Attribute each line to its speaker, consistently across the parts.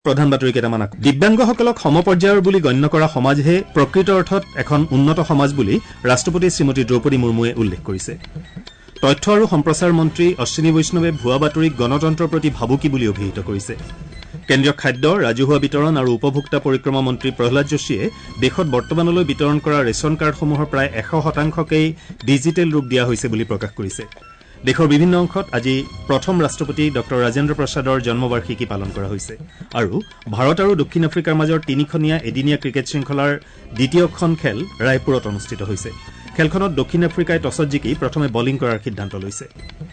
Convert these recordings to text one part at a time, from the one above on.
Speaker 1: প্ৰধান বাতৰি কেইটামান দিব্যাংগসকলক সমপৰ্যায়ৰ বুলি গণ্য কৰা সমাজহে প্ৰকৃত অৰ্থত এখন উন্নত সমাজ বুলি ৰাষ্ট্ৰপতি শ্ৰীমতী দ্ৰৌপদী মুৰ্মুৱে উল্লেখ কৰিছে। তথ্য আৰু সম্প্ৰচাৰ মন্ত্ৰী অশ্বিনী বৈষ্ণৱে ভুৱা বাতৰিক গণতন্ত্ৰৰ প্ৰতি ভাবুকি বুলি অভিহিত কৰিছে। কেন্দ্ৰীয় খাদ্য ৰাজহুৱা বিতৰণ আৰু উপভোক্তা পৰিক্ৰমা মন্ত্ৰী প্ৰহ্লাদ যোশীয়ে দেশত বৰ্তমানলৈ বিতৰণ কৰা ৰেচন কাৰ্ডসমূহৰ প্ৰায় 100%কেই ডিজিটেল ৰূপ দিয়া হৈছে বুলি প্ৰকাশ কৰিছে। দেশৰ বিভিন্ন অংশত আজি প্ৰথম ৰাষ্ট্ৰপতি ড ৰাজেন্দ্ৰ প্ৰসাদৰ জন্মবাৰ্ষিকী পালন কৰা হৈছে আৰু ভাৰত আৰু দক্ষিণ আফ্ৰিকাৰ মাজৰ তিনিখনীয়া এদিনীয়া ক্ৰিকেট শৃংখলাৰ দ্বিতীয়খন খেল ৰায়পুৰত অনুষ্ঠিত হৈছে। খেলখনত দক্ষিণ আফ্ৰিকাই টছত জিকি প্ৰথমে বলিং কৰাৰ সিদ্ধান্ত লৈছে।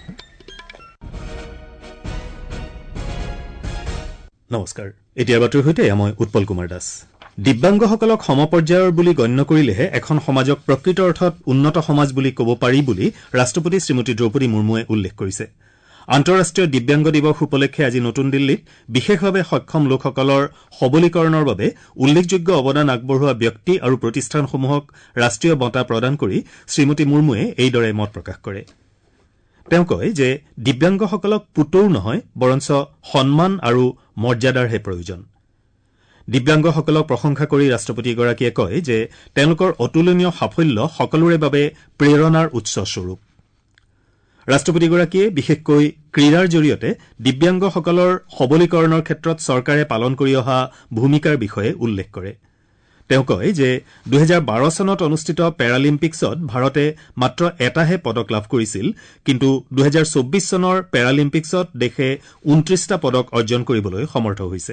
Speaker 1: নমস্কাৰ, এতিয়াৰ বাতৰিৰ সৈতে মই উৎপল কুমাৰ দাস। দিব্যাংগসকলক সমপৰ্যায়ৰ বুলি গণ্য কৰিলেহে এখন সমাজক প্ৰকৃত অৰ্থত উন্নত সমাজ বুলি ক'ব পাৰি বুলি ৰাষ্ট্ৰপতি শ্ৰীমতী দ্ৰৌপদী মুৰ্মুৱে উল্লেখ কৰিছে। আন্তঃৰাষ্ট্ৰীয় দিব্যাংগ দিৱস উপলক্ষে আজি নতুন দিল্লীত বিশেষভাৱে সক্ষম লোকসকলৰ সবলীকৰণৰ বাবে উল্লেখযোগ্য অৱদান আগবঢ়োৱা ব্যক্তি আৰু প্ৰতিষ্ঠানসমূহক ৰাষ্ট্ৰীয় বঁটা প্ৰদান কৰি শ্ৰীমতী মুৰ্মুৱে এইদৰে মত প্ৰকাশ কৰে। তেওঁ কয় যে দিব্যাংগসকলক পুতৌ নহয় বৰঞ্চ সন্মান আৰু মৰ্যাদাৰহে প্ৰয়োজন। দিব্যাংগসকলক প্ৰশংসা কৰি ৰাষ্ট্ৰপতিগৰাকীয়ে কয় যে তেওঁলোকৰ অতুলনীয় সাফল্য সকলোৰে বাবে প্ৰেৰণাৰ উৎসস্বৰূপ। ৰাষ্ট্ৰপতিগৰাকীয়ে বিশেষকৈ ক্ৰীড়াৰ জৰিয়তে দিব্যাংগসকলৰ সবলীকৰণৰ ক্ষেত্ৰত চৰকাৰে পালন কৰি অহা ভূমিকাৰ বিষয়ে উল্লেখ কৰে। তেওঁ কয় যে 2012 চনত অনুষ্ঠিত পেৰালিম্পিকছত ভাৰতে মাত্ৰ এটাহে পদক লাভ কৰিছিল, কিন্তু 2024 চনৰ পেৰালিম্পিকছত দেশে 29টা পদক অৰ্জন কৰিবলৈ সমৰ্থ হৈছে।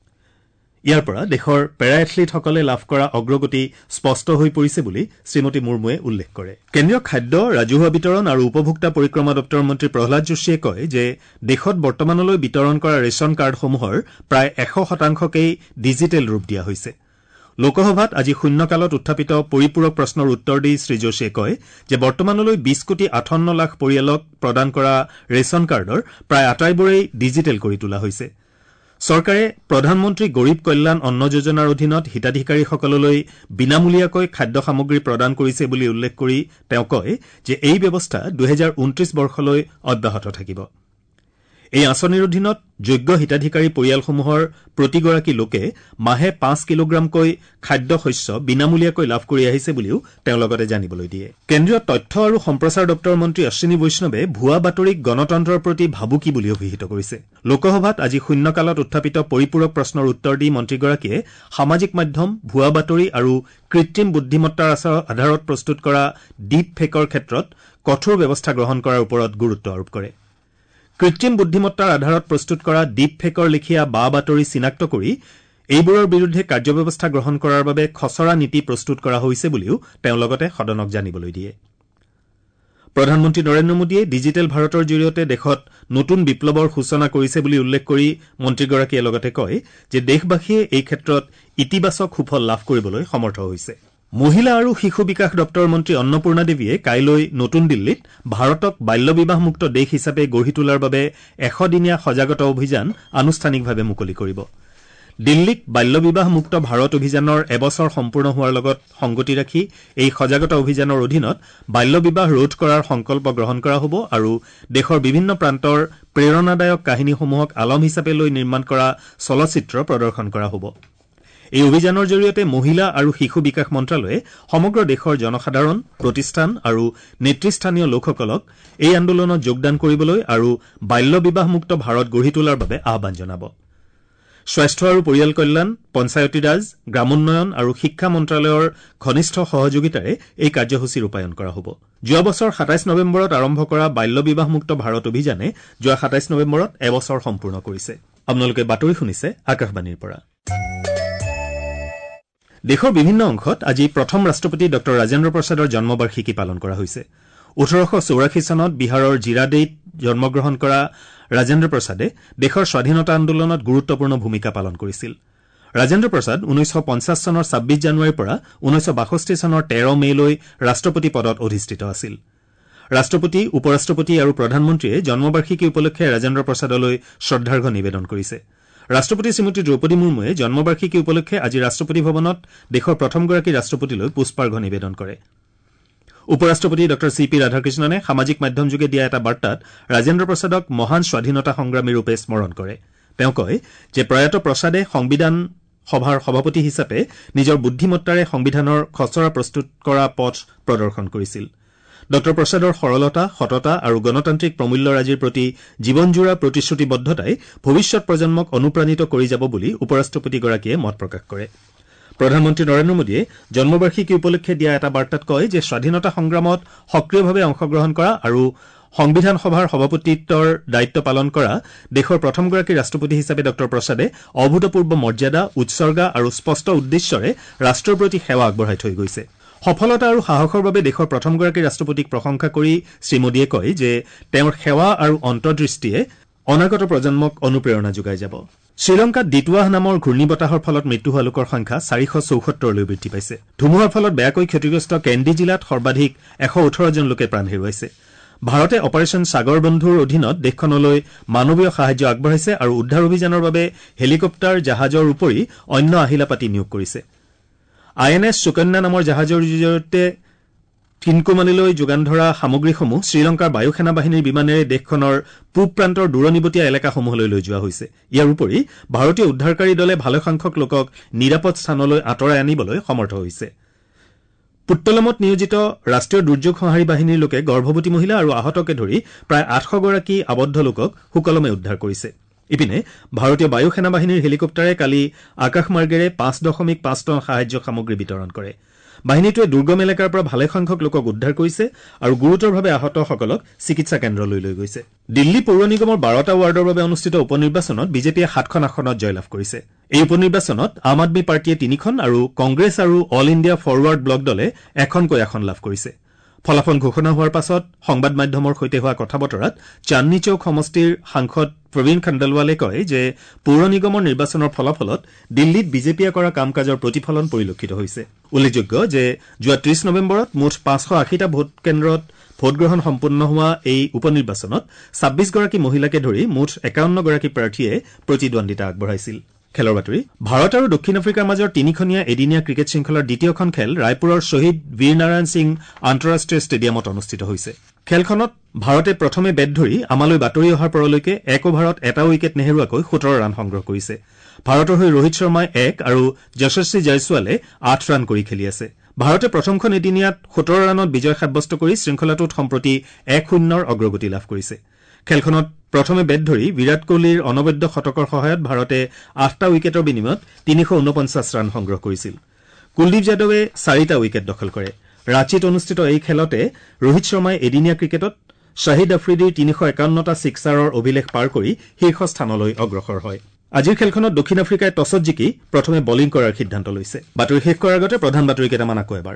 Speaker 1: ইয়াৰ পৰা দেশৰ পেৰা এথলীটসকলে লাভ কৰা অগ্ৰগতি স্পষ্ট হৈ পৰিছে বুলি শ্ৰীমতী মুৰ্মুৱে উল্লেখ কৰে। কেন্দ্ৰীয় খাদ্য ৰাজহুৱা বিতৰণ আৰু উপভোক্তা পৰিক্ৰমা দপ্তৰৰ মন্ত্ৰী প্ৰহ্লাদ যোশীয়ে কয় যে দেশত বৰ্তমানলৈ বিতৰণ কৰা ৰেচন কাৰ্ডসমূহৰ প্ৰায় 100%কেই ডিজিটেল ৰূপ দিয়া হৈছে। লোকসভাত আজি শূন্যকালত উত্থাপিত পৰিপূৰক প্ৰশ্নৰ উত্তৰ দি শ্ৰীযোশীয়ে কয় যে বৰ্তমানলৈ 20,58 লাখ পৰিয়ালক প্ৰদান কৰা ৰেচন কাৰ্ডৰ প্ৰায় আটাইবোৰেই ডিজিটেল কৰি তোলা হৈছে। চৰকাৰে প্ৰধানমন্ত্ৰী গৰীব কল্যাণ অন্ন যোজনাৰ অধীনত হিতাধিকাৰীসকললৈ বিনামূলীয়াকৈ খাদ্য সামগ্ৰী প্ৰদান কৰিছে বুলি উল্লেখ কৰি তেওঁ কয় যে এই ব্যৱস্থা 2029 বৰ্ষলৈ অব্যাহত থাকিব। এই আঁচনিৰ অধীনত যোগ্য হিতাধিকাৰী পৰিয়ালসমূহৰ প্ৰতিগৰাকী লোকে মাহে 5 কিলোগ্ৰামকৈ খাদ্য শস্য বিনামূলীয়াকৈ লাভ কৰি আহিছে বুলিও তেওঁ লগতে জানিবলৈ দিয়ে। কেন্দ্ৰীয় তথ্য আৰু সম্প্ৰচাৰ দপ্তৰৰ মন্ত্ৰী অশ্বিনী বৈষ্ণৱে ভুৱা বাতৰিক গণতন্ত্ৰৰ প্ৰতি ভাবুকি বুলি অভিহিত কৰিছে। লোকসভাত আজি শূন্যকালত উত্থাপিত পৰিপূৰক প্ৰশ্নৰ উত্তৰ দি মন্ত্ৰীগৰাকীয়ে সামাজিক মাধ্যম, ভুৱা বাতৰি আৰু কৃত্ৰিম বুদ্ধিমত্তাৰ আধাৰত প্ৰস্তুত কৰা ডিপ ফেকৰ ক্ষেত্ৰত কঠোৰ ব্যৱস্থা গ্ৰহণ কৰাৰ ওপৰত গুৰুত্ব আৰোপ কৰে। কৃত্ৰিম বুদ্ধিমত্তাৰ আধাৰত প্ৰস্তুত কৰা ডিপ ফেকৰ লেখীয়া বা বাতৰি চিনাক্ত কৰি এইবোৰৰ বিৰুদ্ধে কাৰ্যব্যৱস্থা গ্ৰহণ কৰাৰ বাবে খচৰা নীতি প্ৰস্তুত কৰা হৈছে বুলিও তেওঁ লগতে সদনক জানিবলৈ দিয়ে। প্ৰধানমন্ত্ৰী নৰেন্দ্ৰ মোদীয়ে ডিজিটেল ভাৰতৰ জৰিয়তে দেশত নতুন বিপ্লৱৰ সূচনা কৰিছে বুলি উল্লেখ কৰি মন্ত্ৰীগৰাকীয়ে লগতে কয় যে দেশবাসীয়ে এই ক্ষেত্ৰত ইতিবাচক সুফল লাভ কৰিবলৈ সমৰ্থ হৈছে। মহিলা আৰু শিশু বিকাশ দপ্তৰৰ মন্ত্ৰী অন্নপূৰ্ণা দেৱীয়ে কাইলৈ নতুন দিল্লীত ভাৰতক বাল্যবিবাহমুক্ত দেশ হিচাপে গঢ়ি তোলাৰ বাবে 100 দিনীয়া সজাগতা অভিযান আনুষ্ঠানিকভাৱে মুকলি কৰিব। দিল্লীক বাল্যবিবাহমুক্ত ভাৰত অভিযানৰ এবছৰ সম্পূৰ্ণ হোৱাৰ লগত সংগতি ৰাখি এই সজাগতা অভিযানৰ অধীনত বাল্যবিবাহ ৰোধ কৰাৰ সংকল্প গ্ৰহণ কৰা হ'ব আৰু দেশৰ বিভিন্ন প্ৰান্তৰ প্ৰেৰণাদায়ক কাহিনীসমূহক আলম হিচাপে লৈ নিৰ্মাণ কৰা চলচ্চিত্ৰ প্ৰদৰ্শন কৰা হ'ব। এই অভিযানৰ জৰিয়তে মহিলা আৰু শিশু বিকাশ মন্ত্ৰালয়ে সমগ্ৰ দেশৰ জনসাধাৰণ, প্ৰতিষ্ঠান আৰু নেতৃস্থানীয় লোকসকলক এই আন্দোলনত যোগদান কৰিবলৈ আৰু বাল্যবিবাহমুক্ত ভাৰত গঢ়ি তোলাৰ বাবে আহ্বান জনাব। স্বাস্থ্য আৰু পৰিয়াল কল্যাণ, পঞ্চায়তী ৰাজ, গ্ৰামোন্নয়ন আৰু শিক্ষা মন্ত্ৰালয়ৰ ঘনিষ্ঠ সহযোগিতাৰে এই কাৰ্যসূচী ৰূপায়ণ কৰা হ'ব। যোৱা বছৰ 27 নৱেম্বৰত আৰম্ভ কৰা বাল্যবিবাহমুক্ত ভাৰত অভিযানে যোৱা 27 নৱেম্বৰত এবছৰ সম্পূৰ্ণ কৰিছে। আপোনালোকে বাতৰি শুনিছে আকাশবাণীৰ পৰা। দেশৰ বিভিন্ন অংশত আজি প্ৰথম ৰাষ্ট্ৰপতি ড ৰাজেন্দ্ৰ প্ৰসাদৰ জন্মবাৰ্ষিকী পালন কৰা হৈছে। 1884 চনত বিহাৰৰ জিৰাডেইত জন্মগ্ৰহণ কৰা ৰাজেন্দ্ৰ প্ৰসাদে দেশৰ স্বাধীনতা আন্দোলনত গুৰুত্বপূৰ্ণ ভূমিকা পালন কৰিছিল। ৰাজেন্দ্ৰ প্ৰসাদ 1950 চনৰ 26 জানুৱাৰীৰ পৰা 1962 চনৰ 13 মেলৈ ৰাষ্ট্ৰপতি পদত অধিষ্ঠিত আছিল। ৰাষ্ট্ৰপতি, উপ ৰাষ্ট্ৰপতি আৰু প্ৰধানমন্ত্ৰীয়ে জন্মবাৰ্ষিকী উপলক্ষে ৰাজেন্দ্ৰ প্ৰসাদলৈ শ্ৰদ্ধাৰ্ঘ্য নিবেদন কৰিছে। ৰাষ্ট্ৰপতি শ্ৰীমতী দ্ৰৌপদী মুৰ্মুৱে জন্মবাৰ্ষিকী উপলক্ষে আজি ৰাষ্ট্ৰপতি ভৱনত দেশৰ প্ৰথমগৰাকী ৰাষ্ট্ৰপতিলৈ পুষ্পাৰ্ঘ্য নিবেদন কৰে। উপ ৰাষ্ট্ৰপতি ড চি পি ৰাধাকৃষ্ণনে সামাজিক মাধ্যমযোগে দিয়া এটা বাৰ্তাত ৰাজেন্দ্ৰ প্ৰসাদক মহান স্বাধীনতা সংগ্ৰামী ৰূপে স্মৰণ কৰে। তেওঁ কয় যে প্ৰয়াত প্ৰসাদে সংবিধান সভাৰ সভাপতি হিচাপে নিজৰ বুদ্ধিমত্তাৰে সংবিধানৰ খচৰা প্ৰস্তুত কৰা পথ প্ৰদৰ্শন কৰিছিল। ড প্ৰসাদৰ সৰলতা, সততা আৰু গণতান্ত্ৰিক প্ৰমূল্যৰাজিৰ প্ৰতি জীৱনজোৰা প্ৰতিশ্ৰুতিবদ্ধতাই ভৱিষ্যৎ প্ৰজন্মক অনুপ্ৰাণিত কৰি যাব বুলি উপৰাষ্ট্ৰপতিগৰাকীয়ে মত প্ৰকাশ কৰে। প্ৰধানমন্ত্ৰী নৰেন্দ্ৰ মোদীয়ে জন্মবাৰ্ষিকী উপলক্ষে দিয়া এটা বাৰ্তাত কয় যে স্বাধীনতা সংগ্ৰামত সক্ৰিয়ভাৱে অংশগ্ৰহণ কৰা আৰু সংবিধান সভাৰ সভাপতিত্বৰ দায়িত্ব পালন কৰা দেশৰ প্ৰথমগৰাকী ৰাষ্ট্ৰপতি হিচাপে ড প্ৰসাদে অভূতপূৰ্ব মৰ্যাদা, উৎসৰ্গা আৰু স্পষ্ট উদ্দেশ্যৰে ৰাষ্ট্ৰৰ প্ৰতি সেৱা আগবঢ়াই থৈ গৈছে। সফলতা আৰু সাহসৰ বাবে দেশৰ প্ৰথমগৰাকী ৰাষ্ট্ৰপতিক প্ৰশংসা কৰি শ্ৰীমোদীয়ে কয় যে তেওঁৰ সেৱা আৰু অন্তৰ্দৃষ্টিয়ে অনাগত প্ৰজন্মক অনুপ্ৰেৰণা যোগাই যাব। শ্ৰীলংকাত দিটৱাহ নামৰ ঘূৰ্ণীবতাহৰ ফলত মৃত্যু হোৱা লোকৰ সংখ্যা 474লৈ বৃদ্ধি পাইছে। ধুমুহাৰ ফলত বেয়াকৈ ক্ষতিগ্ৰস্ত কেন্দি জিলাত সৰ্বাধিক 118 জন লোকে প্ৰাণ হেৰুৱাইছে। ভাৰতে অপাৰেশ্যন সাগৰ বন্ধুৰ অধীনত দেশখনলৈ মানৱীয় সাহায্য আগবঢ়াইছে আৰু উদ্ধাৰ অভিযানৰ বাবে হেলিকপ্টাৰ, জাহাজৰ উপৰি অন্য আহিলা পাতি নিয়োগ কৰিছে। INS সুকন্যা নামৰ জাহাজৰ জৰিয়তে তিনকোমালিলৈ যোগান ধৰা সামগ্ৰীসমূহ শ্ৰীলংকাৰ বায়ু সেনা বাহিনীৰ বিমানেৰে দেশখনৰ পূব প্ৰান্তৰ দূৰনিবতীয়া এলেকাসমূহলৈ লৈ যোৱা হৈছে। ইয়াৰ উপৰি ভাৰতীয় উদ্ধাৰকাৰী দলে ভালেসংখ্যক লোকক নিৰাপদ স্থানলৈ আঁতৰাই আনিবলৈ সমৰ্থ হৈছে। পুত্তলমত নিয়োজিত ৰাষ্ট্ৰীয় দুৰ্যোগ সঁহাৰি বাহিনীৰ লোকে গৰ্ভৱতী মহিলা আৰু আহতকে ধৰি প্ৰায় 800 গৰাকী আবদ্ধ লোকক সুকলমে উদ্ধাৰ কৰিছে। ইপিনে ভাৰতীয় বায়ু সেনা বাহিনীৰ হেলিকপ্টাৰে কালি আকাশমাৰ্গেৰে 5.5 টন সাহায্য সামগ্ৰী বিতৰণ কৰে। বাহিনীটোৱে দুৰ্গম এলেকাৰ পৰা ভালেসংখ্যক লোকক উদ্ধাৰ কৰিছে আৰু গুৰুতৰভাৱে আহতসকলক চিকিৎসা কেন্দ্ৰলৈ লৈ গৈছে। দিল্লী পৌৰ নিগমৰ 12টা ৱাৰ্ডৰ বাবে অনুষ্ঠিত উপ নিৰ্বাচনত বিজেপিয়ে 7খন আসনত জয়লাভ কৰিছে। এই উপ নিৰ্বাচনত আম আদমী পাৰ্টীয়ে 3খন আৰু কংগ্ৰেছ আৰু অল ইণ্ডিয়া ফৰৱাৰ্ড ব্লক দলে এখনকৈ আসন লাভ কৰিছে। ফলাফল ঘোষণা হোৱাৰ পাছত সংবাদ মাধ্যমৰ সৈতে হোৱা কথা বতৰাত চান্দনী চৌক সমষ্টিৰ সাংসদ প্ৰবীণ খাণ্ডেলৱালে কয় যে পৌৰ নিগমৰ নিৰ্বাচনৰ ফলাফলত দিল্লীত বিজেপিয়ে কৰা কাম কাজৰ প্ৰতিফলন পৰিলক্ষিত হৈছে। উল্লেখযোগ্য যে যোৱা 30 নৱেম্বৰত মুঠ 580টা ভোটকেন্দ্ৰত ভোটগ্ৰহণ সম্পন্ন হোৱা এই উপ নিৰ্বাচনত 26 গৰাকী মহিলাকে ধৰি মুঠ 51 গৰাকী প্ৰাৰ্থীয়ে প্ৰতিদ্বন্দ্বিতা আগবঢ়াইছিল। খেলৰ বাতৰি। ভাৰত আৰু দক্ষিণ আফ্ৰিকাৰ মাজৰ 3খনীয়া এদিনীয়া ক্ৰিকেট শৃংখলাৰ দ্বিতীয়খন খেল ৰায়পুৰৰ শ্বহীদ বীৰ নাৰায়ণ সিং আন্তঃৰাষ্ট্ৰীয় ষ্টেডিয়ামত অনুষ্ঠিত হৈছে। খেলখনত ভাৰতে প্ৰথমে বেট ধৰি আমালৈ বাতৰি অহাৰ পৰলৈকে 1 অভাৰত এটা উইকেট নেহেৰুৱাকৈ 17 ৰান সংগ্ৰহ কৰিছে। ভাৰতৰ হৈ ৰোহিত শৰ্মাই 1 আৰু যশস্বী জয়ছোৱালে 8 ৰান কৰি খেলি আছে। ভাৰতে প্ৰথমখন এদিনীয়াত 17 ৰানত বিজয় সাব্যস্ত কৰি শৃংখলাটোত সম্প্ৰতি 1-0ৰ অগ্ৰগতি লাভ কৰিছে। খেলখনত প্ৰথমে বেট ধৰি বিৰাট কোহলীৰ অনবদ্য শতকৰ সহায়ত ভাৰতে 8টা উইকেটৰ বিনিময়ত 349 ৰান সংগ্ৰহ কৰিছিল। কুলদীপ যাদৱে 4টা উইকেট দখল কৰে। ৰাঁচীত অনুষ্ঠিত এই খেলতে ৰোহিত শৰ্মাই এদিনীয়া ক্ৰিকেটত শ্বাহিদ আফ্ৰিদিৰ 351টা ছিক্সাৰৰ অভিলেখ পাৰ কৰি শীৰ্ষ স্থানলৈ অগ্ৰসৰ হয়। আজিৰ খেলখনত দক্ষিণ আফ্ৰিকাই টছত জিকি প্ৰথমে বলিং কৰাৰ সিদ্ধান্ত লৈছে। বাতৰি শেষ কৰাৰ আগতে প্ৰধান বাতৰি কেইটামান আকৌ এবাৰ।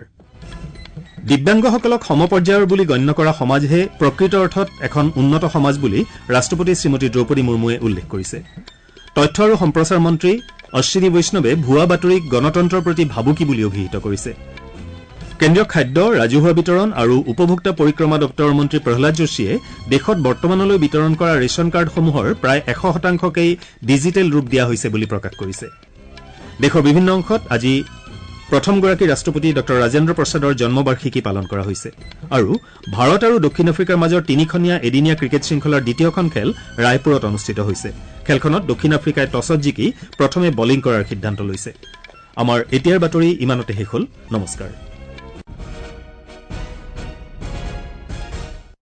Speaker 1: দিব্যাংগসকলক সমপৰ্যায়ৰ বুলি গণ্য কৰা সমাজহে প্ৰকৃত অৰ্থত এখন উন্নত সমাজ বুলি ৰাষ্ট্ৰপতি শ্ৰীমতী দ্ৰৌপদী মুৰ্মুৱে উল্লেখ কৰিছে। তথ্য আৰু সম্প্ৰচাৰ মন্ত্ৰী অশ্বিনী বৈষ্ণৱে ভুৱা বাতৰিক গণতন্ত্ৰৰ প্ৰতি ভাবুকি বুলি অভিহিত কৰিছে। কেন্দ্ৰীয় খাদ্য, ৰাজহুৱা বিতৰণ আৰু উপভোক্তা পৰিক্ৰমা দপ্তৰৰ মন্ত্ৰী প্ৰহ্লাদ যোশীয়ে দেশত বৰ্তমানলৈ বিতৰণ কৰা ৰেচন কাৰ্ডসমূহৰ প্ৰায় 100%কেই ডিজিটেল ৰূপ দিয়া হৈছে বুলি প্ৰকাশ কৰিছে। দেশৰ বিভিন্ন অংশত আজি প্ৰথমগৰাকী ৰাষ্ট্ৰপতি ড ৰাজেন্দ্ৰ প্ৰসাদৰ জন্মবাৰ্ষিকী পালন কৰা হৈছে। আৰু ভাৰত আৰু দক্ষিণ আফ্ৰিকাৰ মাজৰ 3খনীয়া এদিনীয়া ক্ৰিকেট শৃংখলাৰ দ্বিতীয়খন খেল ৰায়পুৰত অনুষ্ঠিত হৈছে। খেলখনত দক্ষিণ আফ্ৰিকাই টছত জিকি প্ৰথমে বলিং কৰাৰ সিদ্ধান্ত লৈছে। আমাৰ এতিয়াৰ বাতৰি ইমানতে শেষ হ'ল। নমস্কাৰ।